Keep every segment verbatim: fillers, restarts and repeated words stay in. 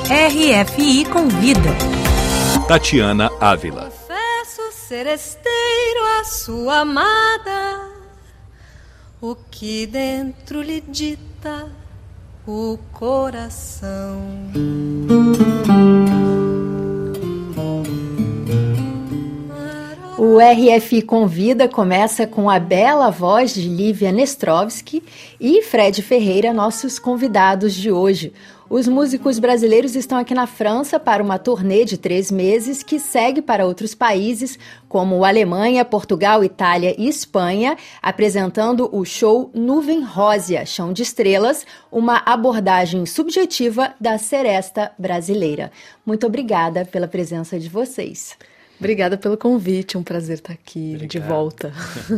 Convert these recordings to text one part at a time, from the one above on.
R F I Convida. Tatiana Ávila. Confesso ser esteiro a sua amada, o que dentro lhe dita o coração. O R F I Convida começa com a bela voz de Lívia Nestrovski e Fred Ferreira, nossos convidados de hoje. Os músicos brasileiros estão aqui na França para uma turnê de três meses que segue para outros países como Alemanha, Portugal, Itália e Espanha, apresentando o show Nuvem Rósea, Chão de Estrelas, uma abordagem subjetiva da seresta brasileira. Muito obrigada pela presença de vocês. Obrigada pelo convite, um prazer estar aqui Obrigado. De volta.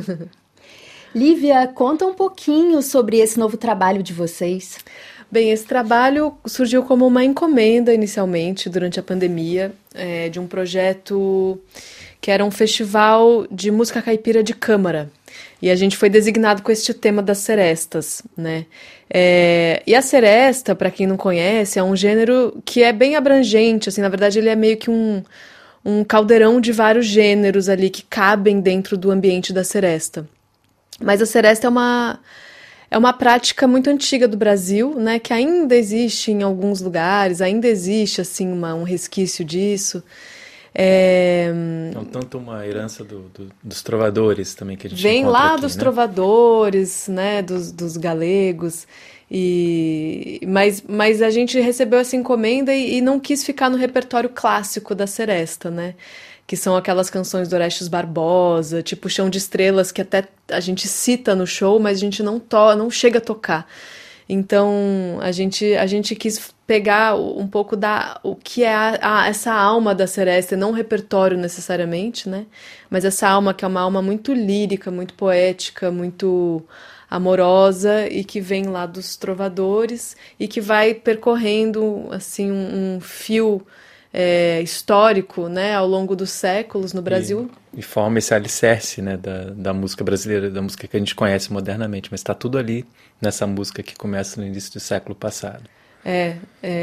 Lívia, conta um pouquinho sobre esse novo trabalho de vocês. Bem, esse trabalho surgiu como uma encomenda inicialmente, durante a pandemia, é, de um projeto que era um festival de música caipira de câmara. E a gente foi designado com este tema das serestas, né? É, e a seresta, para quem não conhece, é um gênero que é bem abrangente, assim, na verdade ele é meio que um... um caldeirão de vários gêneros ali que cabem dentro do ambiente da seresta. Mas a seresta é uma, é uma prática muito antiga do Brasil, né, que ainda existe em alguns lugares, ainda existe assim, uma, um resquício disso. É... Então, tanto uma herança do, do, dos trovadores também que a gente vem lá aqui, dos né? trovadores, né, dos, dos galegos. E, mas, mas a gente recebeu essa encomenda e, e não quis ficar no repertório clássico da seresta, né? Que são aquelas canções do Orestes Barbosa, tipo Chão de Estrelas, que até a gente cita no show, mas a gente não, to- não chega a tocar. Então, a gente, a gente quis pegar um pouco da o que é a, a, essa alma da seresta, não o repertório necessariamente, né? Mas essa alma que é uma alma muito lírica, muito poética, muito amorosa e que vem lá dos trovadores e que vai percorrendo assim um, um fio é, histórico, né, ao longo dos séculos no Brasil. E, e forma esse alicerce, né, da, da música brasileira, da música que a gente conhece modernamente, mas está tudo ali nessa música que começa no início do século passado. É,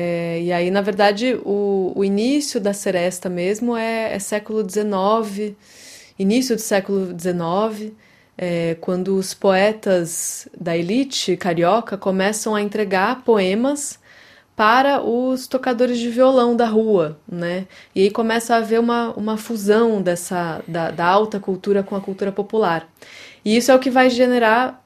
é e aí na verdade o, o início da seresta mesmo é, é século dezenove, início do século dezenove. É, quando os poetas da elite carioca começam a entregar poemas para os tocadores de violão da rua, né? E aí começa a haver uma, uma fusão dessa, da, da alta cultura com a cultura popular. E isso é o que vai generar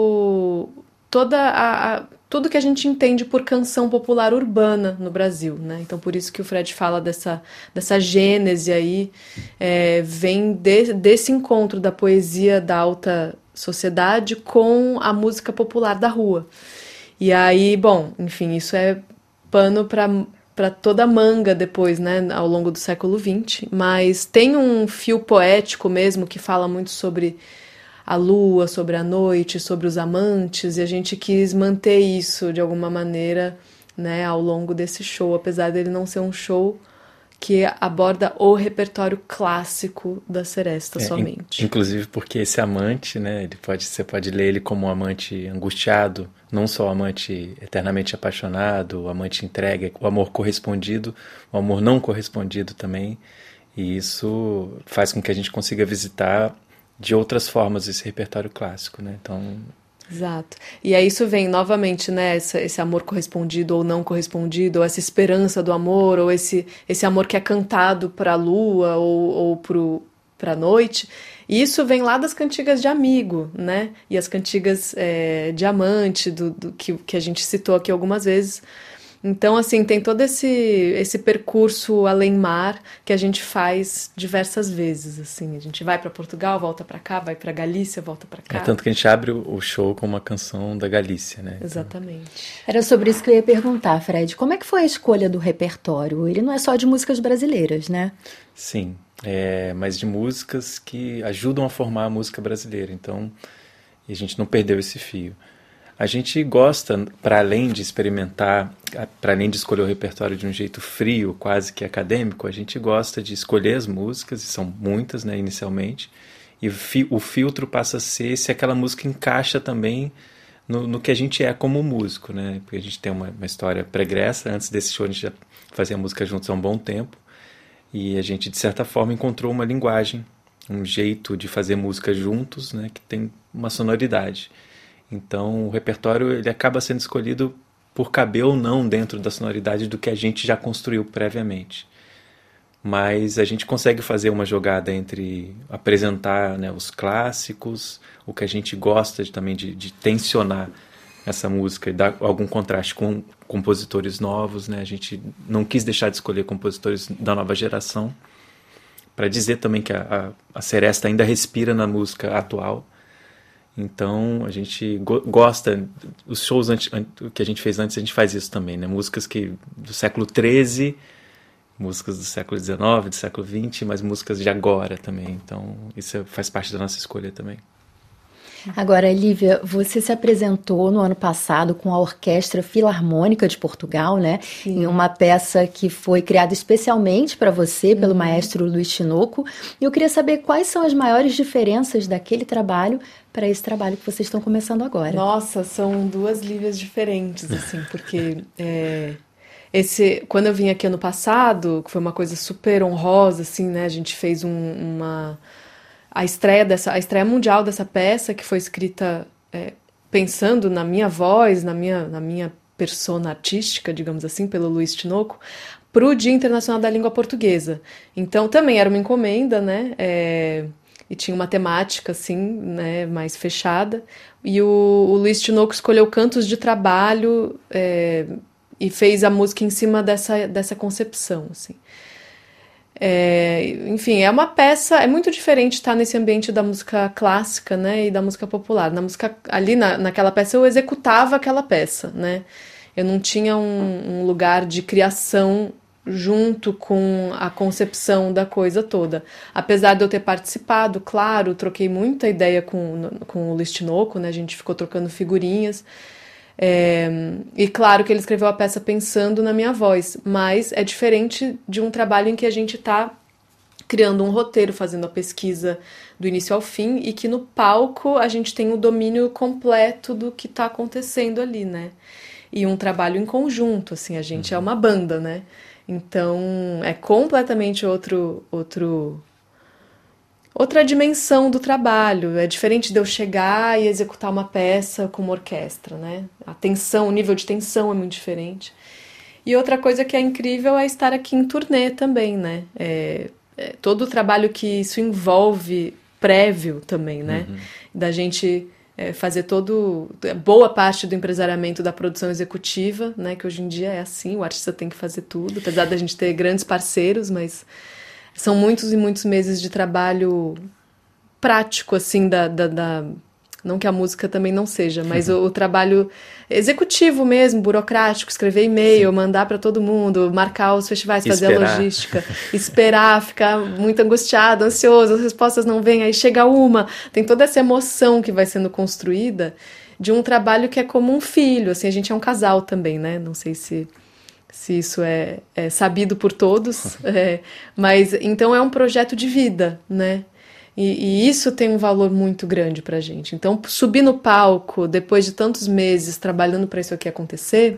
o, toda a, a, tudo que a gente entende por canção popular urbana no Brasil, né? Então, por isso que o Fred fala dessa, dessa gênese aí, é, vem de, desse encontro da poesia da alta sociedade com a música popular da rua. E aí, bom, enfim, isso é pano para para toda a manga depois, né, ao longo do século vinte, mas tem um fio poético mesmo que fala muito sobre a lua, sobre a noite, sobre os amantes, e a gente quis manter isso de alguma maneira, né, ao longo desse show, apesar dele não ser um show que aborda o repertório clássico da seresta é, somente. In, inclusive porque esse amante, né, ele pode, você pode ler ele como um amante angustiado, não só o amante eternamente apaixonado, o amante entregue, o amor correspondido, o amor não correspondido também, e isso faz com que a gente consiga visitar de outras formas esse repertório clássico, né? Então... Exato. E aí isso vem novamente, né? Esse, esse amor correspondido ou não correspondido, ou essa esperança do amor, ou esse, esse amor que é cantado para a lua ou, ou para a noite. E isso vem lá das cantigas de amigo, né? E as cantigas é, de amante, do, do, que, que a gente citou aqui algumas vezes. Então, assim, tem todo esse, esse percurso além-mar que a gente faz diversas vezes, assim. A gente vai para Portugal, volta para cá, vai para Galícia, volta para cá. É tanto que a gente abre o show com uma canção da Galícia, né? Exatamente. Então... Era sobre isso que eu ia perguntar, Fred. Como é que foi a escolha do repertório? Ele não é só de músicas brasileiras, né? Sim, é, mas de músicas que ajudam a formar a música brasileira. Então, a gente não perdeu esse fio. A gente gosta, para além de experimentar, para além de escolher o repertório de um jeito frio, quase que acadêmico, a gente gosta de escolher as músicas, e são muitas, né, inicialmente, e o, fi, o filtro passa a ser se aquela música encaixa também no, no que a gente é como músico, né? Porque a gente tem uma, uma história pregressa. Antes desse show a gente já fazia música juntos há um bom tempo. E a gente, de certa forma, encontrou uma linguagem, um jeito de fazer música juntos, né? Que tem uma sonoridade. Então o repertório ele acaba sendo escolhido por caber ou não dentro da sonoridade do que a gente já construiu previamente. Mas a gente consegue fazer uma jogada entre apresentar, né, os clássicos, o que a gente gosta de, também de, de tensionar essa música e dar algum contraste com compositores novos, né? A gente não quis deixar de escolher compositores da nova geração, para dizer também que a, a, a Seresta ainda respira na música atual. Então a gente go- gosta, os shows anti, an, que a gente fez antes, a gente faz isso também, né? Músicas que, do século treze, músicas do século dezenove, do século vinte, mas músicas de agora também. Então isso faz parte da nossa escolha também. Agora, Lívia, você se apresentou no ano passado com a Orquestra Filarmônica de Portugal, né? Sim. Em uma peça que foi criada especialmente para você, pelo uhum. maestro Luiz Tinoco. E eu queria saber quais são as maiores diferenças daquele trabalho para esse trabalho que vocês estão começando agora. Nossa, são duas Lívias diferentes, assim, porque é, esse, quando eu vim aqui ano passado, que foi uma coisa super honrosa, assim, né? A gente fez um, uma... A estreia, dessa, a estreia mundial dessa peça, que foi escrita é, pensando na minha voz, na minha, na minha persona artística, digamos assim, pelo Luiz Tinoco, para o Dia Internacional da Língua Portuguesa. Então, também era uma encomenda, né? É, e tinha uma temática, assim, né, mais fechada. E o, o Luiz Tinoco escolheu cantos de trabalho é, e fez a música em cima dessa, dessa concepção, assim. É, enfim, é uma peça, é muito diferente estar nesse ambiente da música clássica, né, e da música popular. Na música, ali na, naquela peça eu executava aquela peça, né, eu não tinha um, um lugar de criação junto com a concepção da coisa toda. Apesar de eu ter participado, claro, troquei muita ideia com, com o Luiz Tinoco, né, a gente ficou trocando figurinhas. É, e claro que ele escreveu a peça pensando na minha voz, mas é diferente de um trabalho em que a gente está criando um roteiro, fazendo a pesquisa do início ao fim, e que no palco a gente tem o domínio completo do que está acontecendo ali, né? E um trabalho em conjunto, assim, a gente é uma banda, né? Então é completamente outro... outro outra dimensão do trabalho. É diferente de eu chegar e executar uma peça com uma orquestra, né? A tensão, o nível de tensão é muito diferente. E outra coisa que é incrível é estar aqui em turnê também, né? É, é todo o trabalho que isso envolve prévio também, né? Uhum. Da gente é, fazer todo... boa parte do empresariamento da produção executiva, né? Que hoje em dia é assim, o artista tem que fazer tudo, apesar da gente ter grandes parceiros, mas... São muitos e muitos meses de trabalho prático, assim, da, da, da... não que a música também não seja, mas o, o trabalho executivo mesmo, burocrático, escrever e-mail, Sim. mandar para todo mundo, marcar os festivais, fazer esperar. a logística, esperar, ficar muito angustiado, ansioso, as respostas não vêm, aí chega uma, tem toda essa emoção que vai sendo construída de um trabalho que é como um filho, assim, a gente é um casal também, né, não sei se... se isso é, é sabido por todos, é, mas então é um projeto de vida, né? E, e isso tem um valor muito grande pra gente. Então, subir no palco, depois de tantos meses trabalhando para isso aqui acontecer,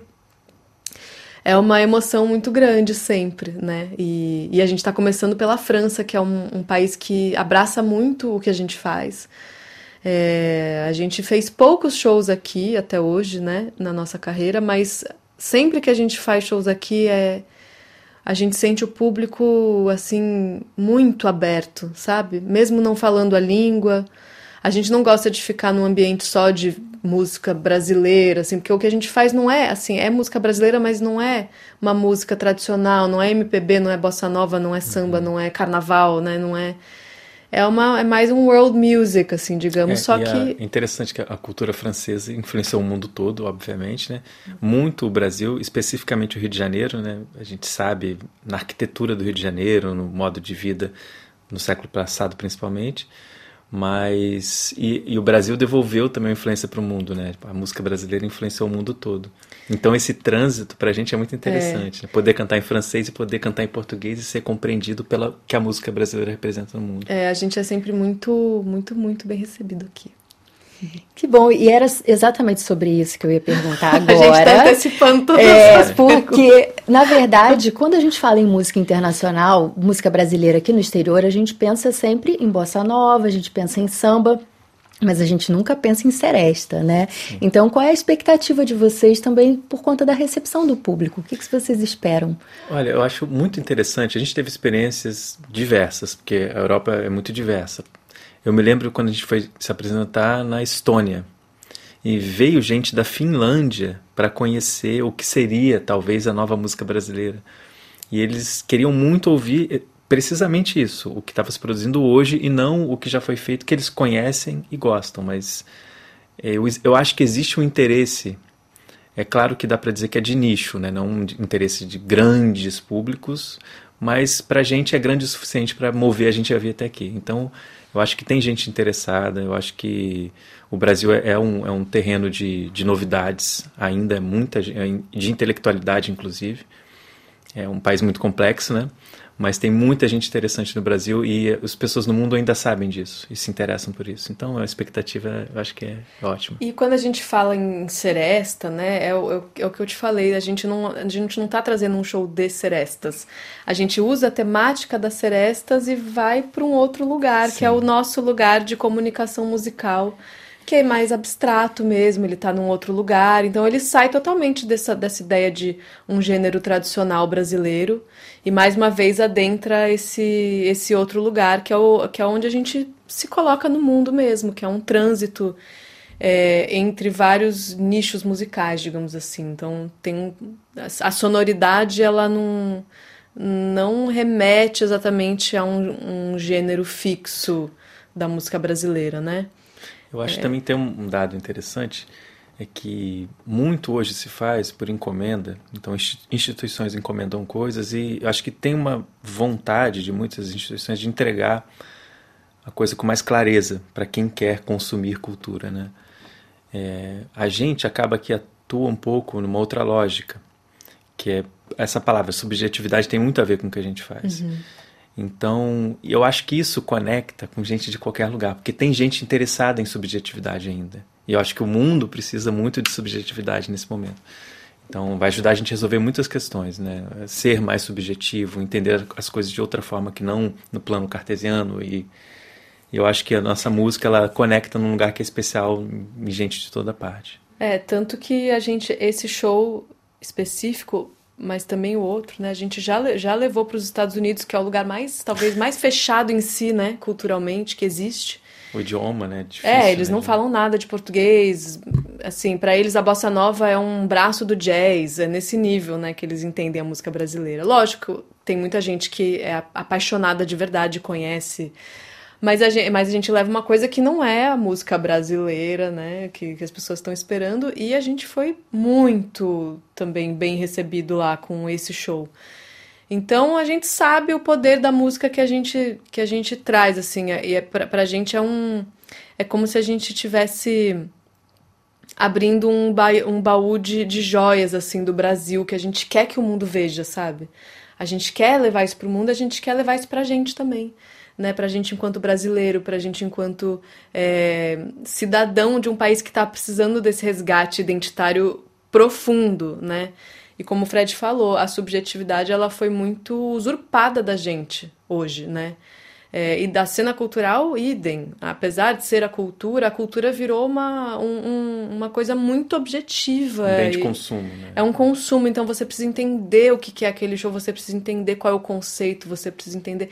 é uma emoção muito grande sempre, né? E, e a gente está começando pela França, que é um, um país que abraça muito o que a gente faz. É, a gente fez poucos shows aqui até hoje, né? Na nossa carreira, mas... sempre que a gente faz shows aqui, é, a gente sente o público, assim, muito aberto, sabe? Mesmo não falando a língua, a gente não gosta de ficar num ambiente só de música brasileira, assim, porque o que a gente faz não é, assim, é música brasileira, mas não é uma música tradicional, não é M P B, não é bossa nova, não é samba, não é carnaval, né? Não é... É, uma, é mais um world music, assim, digamos, é, só e que... É interessante que a cultura francesa influenciou o mundo todo, obviamente, né? Muito o Brasil, especificamente o Rio de Janeiro, né? A gente sabe, na arquitetura do Rio de Janeiro, no modo de vida, no século passado principalmente, mas... E, e o Brasil devolveu também a influência para o mundo, né? A música brasileira influenciou o mundo todo. Então esse trânsito pra gente é muito interessante, é. Né? Poder cantar em francês e poder cantar em português e ser compreendido pela que a música brasileira representa no mundo. É, a gente é sempre muito, muito, muito bem recebido aqui. Que bom, e era exatamente sobre isso que eu ia perguntar agora. A gente está antecipando todas é, as porque, na verdade, quando a gente fala em música internacional, música brasileira aqui no exterior, a gente pensa sempre em bossa nova, a gente pensa em samba, mas a gente nunca pensa em seresta, né? Sim. Então, qual é a expectativa de vocês também por conta da recepção do público? O que, que vocês esperam? Olha, eu acho muito interessante. A gente teve experiências diversas, porque a Europa é muito diversa. Eu me lembro quando a gente foi se apresentar na Estônia, e veio gente da Finlândia para conhecer o que seria, talvez, a nova música brasileira. E eles queriam muito ouvir precisamente isso, o que estava se produzindo hoje e não o que já foi feito, que eles conhecem e gostam, mas eu, eu acho que existe um interesse, é claro que dá para dizer que é de nicho, né? Não um interesse de grandes públicos, mas para a gente é grande o suficiente para mover a gente a vir até aqui. Então, eu acho que tem gente interessada, eu acho que o Brasil é, é, um, é um terreno de, de novidades, ainda é muita, de intelectualidade, inclusive. É um país muito complexo, né? Mas tem muita gente interessante no Brasil e as pessoas no mundo ainda sabem disso e se interessam por isso. Então a expectativa eu acho que é ótima. E quando a gente fala em seresta, né, é o, é o que eu te falei, a gente não a gente não está trazendo um show de serestas. A gente usa a temática das serestas e vai para um outro lugar, Sim. que é o nosso lugar de comunicação musical, que é mais abstrato mesmo, ele está num outro lugar. Então ele sai totalmente dessa, dessa ideia de um gênero tradicional brasileiro e mais uma vez adentra esse, esse outro lugar, que é, o, que é onde a gente se coloca no mundo mesmo, que é um trânsito é, entre vários nichos musicais, digamos assim. Então tem a sonoridade, ela não, não remete exatamente a um, um gênero fixo da música brasileira, né? Eu acho é. que também tem um dado interessante, é que muito hoje se faz por encomenda, então instituições encomendam coisas e eu acho que tem uma vontade de muitas instituições de entregar a coisa com mais clareza para quem quer consumir cultura, né? É, a gente acaba que atua um pouco numa outra lógica, que é essa palavra, subjetividade, tem muito a ver com o que a gente faz. Uhum. Então, eu acho que isso conecta com gente de qualquer lugar, porque tem gente interessada em subjetividade ainda. E eu acho que o mundo precisa muito de subjetividade nesse momento. Então, vai ajudar a gente a resolver muitas questões, né? Ser mais subjetivo, entender as coisas de outra forma que não no plano cartesiano. E eu acho que a nossa música, ela conecta num lugar que é especial em gente de toda parte. É, tanto que a gente, esse show específico, mas também o outro, né? A gente já, já levou para os Estados Unidos, que é o lugar mais, talvez, mais fechado em si, né? Culturalmente, que existe. O idioma, né? Difícil, é, eles né? não falam nada de português. Assim, para eles a bossa nova é um braço do jazz. É nesse nível, né? Que eles entendem a música brasileira. Lógico, tem muita gente que é apaixonada de verdade, conhece. Mas a gente, mas a gente leva uma coisa que não é a música brasileira, né? Que, que as pessoas estão esperando. E a gente foi muito também bem recebido lá com esse show. Então a gente sabe o poder da música que a gente, que a gente traz, assim. E é, pra, pra gente é um... É como se a gente estivesse abrindo um, ba, um baú de, de joias, assim, do Brasil, que a gente quer que o mundo veja, sabe? A gente quer levar isso pro mundo, a gente quer levar isso pra gente também. Né, para a gente enquanto brasileiro, para a gente enquanto é, cidadão de um país que está precisando desse resgate identitário profundo, né? E como o Fred falou, a subjetividade ela foi muito usurpada da gente hoje, né? É, e da cena cultural, idem. Apesar de ser a cultura, a cultura virou uma, um, um, uma coisa muito objetiva. Um bem de consumo, né? É um consumo, então você precisa entender o que é aquele show, você precisa entender qual é o conceito, você precisa entender...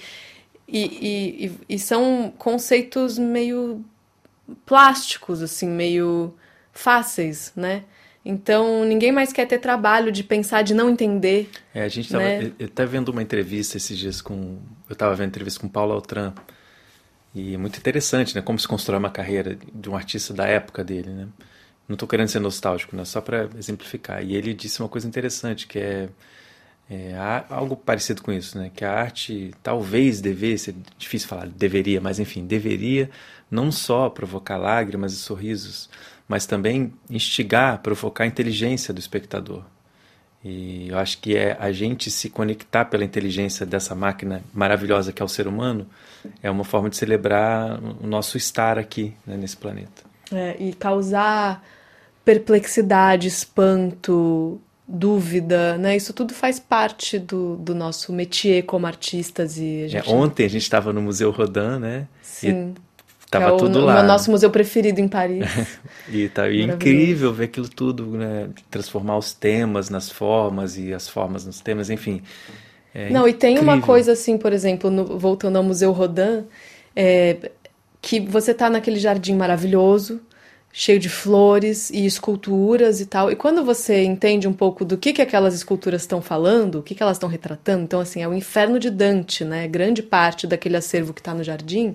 E, e, e são conceitos meio plásticos, assim, meio fáceis, né? Então, ninguém mais quer ter trabalho de pensar, de não entender. É, a gente tava... Né? Eu estava vendo uma entrevista esses dias com... Eu estava vendo entrevista com Paulo Altran. E é muito interessante, né? Como se constrói uma carreira de um artista da época dele, né? Não estou querendo ser nostálgico, né? Só para exemplificar. E ele disse uma coisa interessante, que é... É, algo parecido com isso, né? Que a arte talvez devesse, é difícil falar, deveria, mas enfim, deveria não só provocar lágrimas e sorrisos, mas também instigar, provocar a inteligência do espectador. E eu acho que é a gente se conectar pela inteligência dessa máquina maravilhosa que é o ser humano, é uma forma de celebrar o nosso estar aqui, né, nesse planeta. É, e causar perplexidade, espanto, dúvida, né? Isso tudo faz parte do, do nosso métier como artistas. E a gente... é, ontem a gente estava no Museu Rodin, né? Sim. E tava é o, tudo o lá. O nosso museu preferido em Paris. E tá e incrível ver aquilo tudo, né? Transformar os temas nas formas e as formas nos temas, enfim. É Não, e tem incrível. uma coisa assim, por exemplo, no, voltando ao Museu Rodin, é, que você tá naquele jardim maravilhoso, cheio de flores e esculturas e tal, e quando você entende um pouco do que, que aquelas esculturas estão falando, o que, que elas estão retratando, então assim, é o Inferno de Dante, né? Grande parte daquele acervo que está no jardim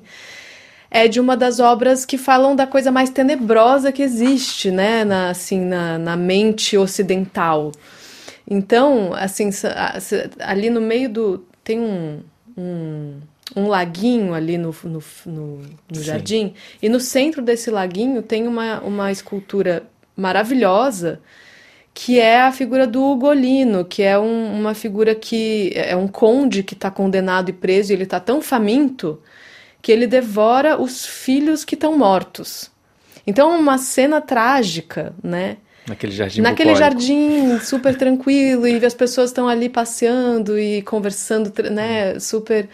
é de uma das obras que falam da coisa mais tenebrosa que existe, né? Na, assim, na, na mente ocidental. Então, assim, ali no meio do... tem um... um um laguinho ali no, no, no, no jardim, e no centro desse laguinho tem uma, uma escultura maravilhosa, que é a figura do Ugolino, que é um, uma figura que é um conde que está condenado e preso, e ele está tão faminto que ele devora os filhos que estão mortos. Então é uma cena trágica, né? Naquele jardim Naquele bucólico. jardim super tranquilo, e as pessoas estão ali passeando e conversando, né, super,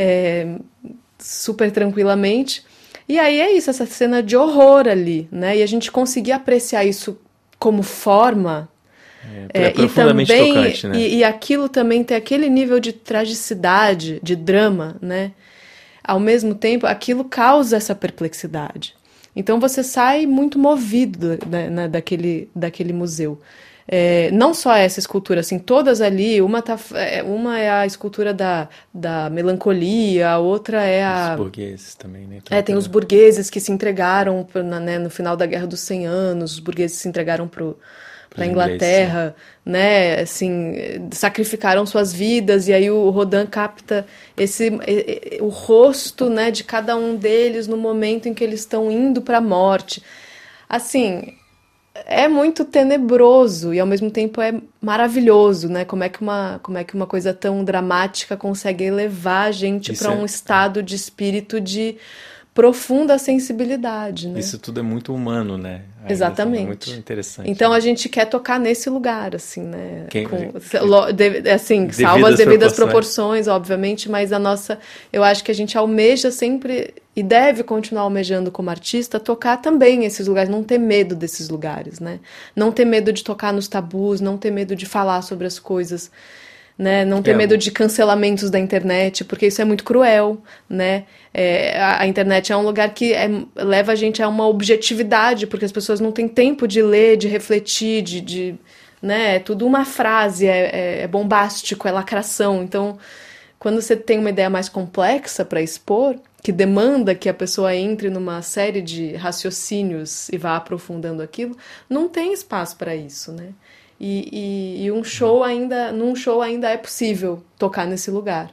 é, super tranquilamente. E aí é isso, essa cena de horror ali, né? E a gente conseguir apreciar isso como forma... É, é profundamente e também, tocante, né? E, e aquilo também tem aquele nível de tragicidade, de drama, né? Ao mesmo tempo, aquilo causa essa perplexidade. Então você sai muito movido, né, né, daquele, daquele museu. É, não só essa escultura, assim, todas ali, uma, tá, uma é a escultura da, da melancolia, a outra é a... Os burgueses também, né? É, tem os burgueses que se entregaram, pra, né, no final da Guerra dos cem anos, os burgueses se entregaram para a Inglaterra, né, assim, sacrificaram suas vidas, e aí o Rodin capta esse, o rosto, né, de cada um deles no momento em que eles estão indo para a morte. Assim, é muito tenebroso e ao mesmo tempo é maravilhoso, né, como é que uma, como é que uma coisa tão dramática consegue elevar a gente para um é... estado de espírito de profunda sensibilidade, né? Isso tudo é muito humano, né? Ainda Exatamente. É muito interessante. Então né? a gente quer tocar nesse lugar, assim, né? Quem, Com, que, de, assim, salvo as devidas proporções. proporções, obviamente, mas a nossa, eu acho que a gente almeja sempre e deve continuar almejando como artista tocar também esses lugares, não ter medo desses lugares, né? Não ter medo de tocar nos tabus, não ter medo de falar sobre as coisas, né? Não ter é, medo de cancelamentos da internet, porque isso é muito cruel, né? É, a, a internet é um lugar que é, leva a gente a uma objetividade, porque as pessoas não têm tempo de ler, de refletir, de, de, né? É tudo uma frase, é, é, é bombástico, é lacração. Então, quando você tem uma ideia mais complexa para expor, que demanda que a pessoa entre numa série de raciocínios e vá aprofundando aquilo, não tem espaço para isso, né? E, e, e um show ainda, num show ainda é possível tocar nesse lugar.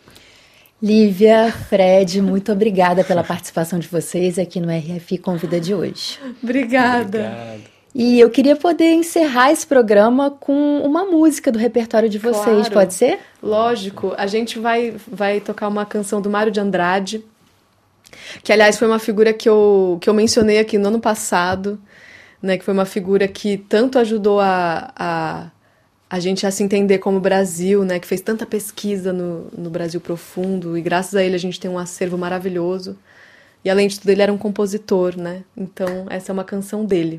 Lívia, Fred, muito obrigada pela participação de vocês aqui no R F I Convida de hoje. Obrigada. Obrigado. E eu queria poder encerrar esse programa com uma música do repertório de vocês, claro, pode ser? Lógico. A gente vai, vai tocar uma canção do Mário de Andrade, que, aliás, foi uma figura que eu, que eu mencionei aqui no ano passado, né, que foi uma figura que tanto ajudou a, a, a gente a se entender como Brasil, né, que fez tanta pesquisa no, no Brasil profundo, e graças a ele a gente tem um acervo maravilhoso. E, além de tudo, ele era um compositor, né? Então, essa é uma canção dele.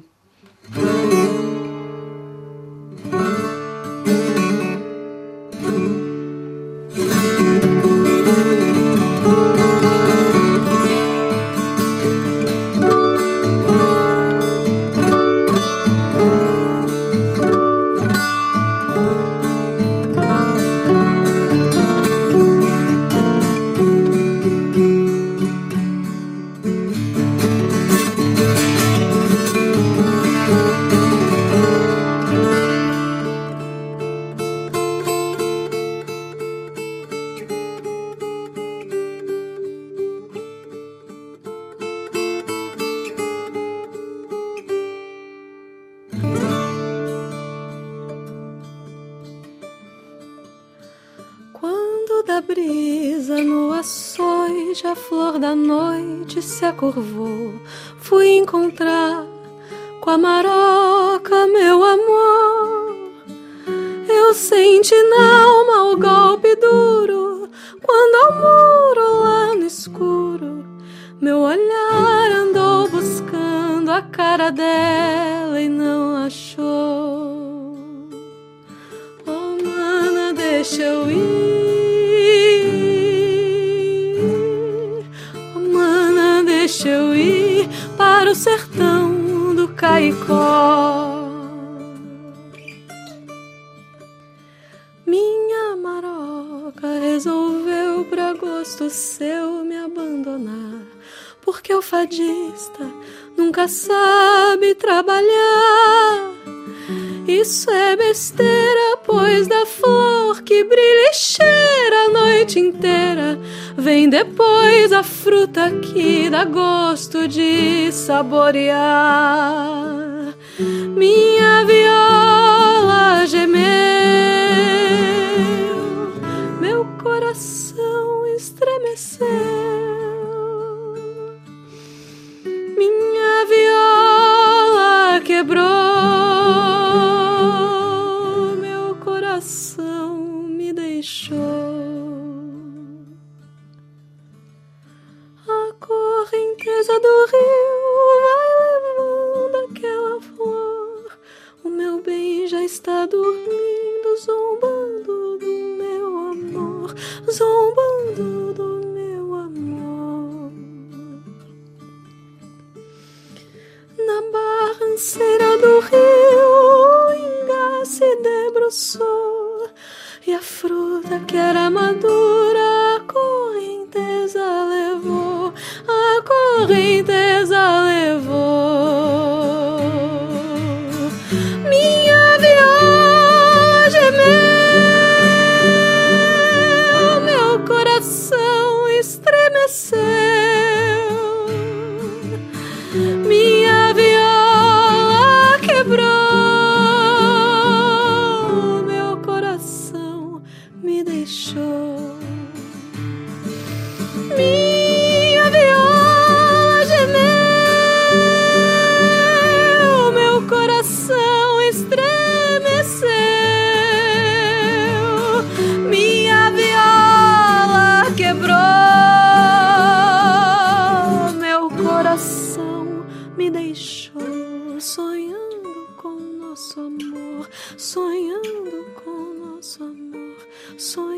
da brisa no açoite, a flor da noite se acurvou. Fui encontrar com a maroca meu amor. Eu senti na alma o golpe duro, quando ao muro lá no escuro meu olhar andou buscando a cara dela e não achou. Oh, mana, deixa eu ir. Oh, mana, deixa eu ir para o sertão do Caicó. Minha maroca resolveu pra gosto seu me abandonar, porque o fadista nunca sabe trabalhar. Isso é besteira, pois da flor que brilha e cheira a noite inteira vem depois a fruta que dá gosto de saborear. Minha viola gemeu, meu coração estremeceu. Minha viola quebrou, meu coração me deixou. A correnteza do rio vai levando aquela flor. O meu bem já está dormindo, zombando do meu amor, zombando do meu amor. Na barranceira do rio o ingá se debruçou, e a fruta que era madura a correnteza levou, a correnteza levou. Minha viola gemeu, meu coração estremeceu. Minha viola quebrou, meu coração me deixou. Minha viola gemeu, meu coração estremeceu. Minha viola quebrou, meu coração me deixou. Sonhando com nosso amor, sonhando com nosso amor, sonhando.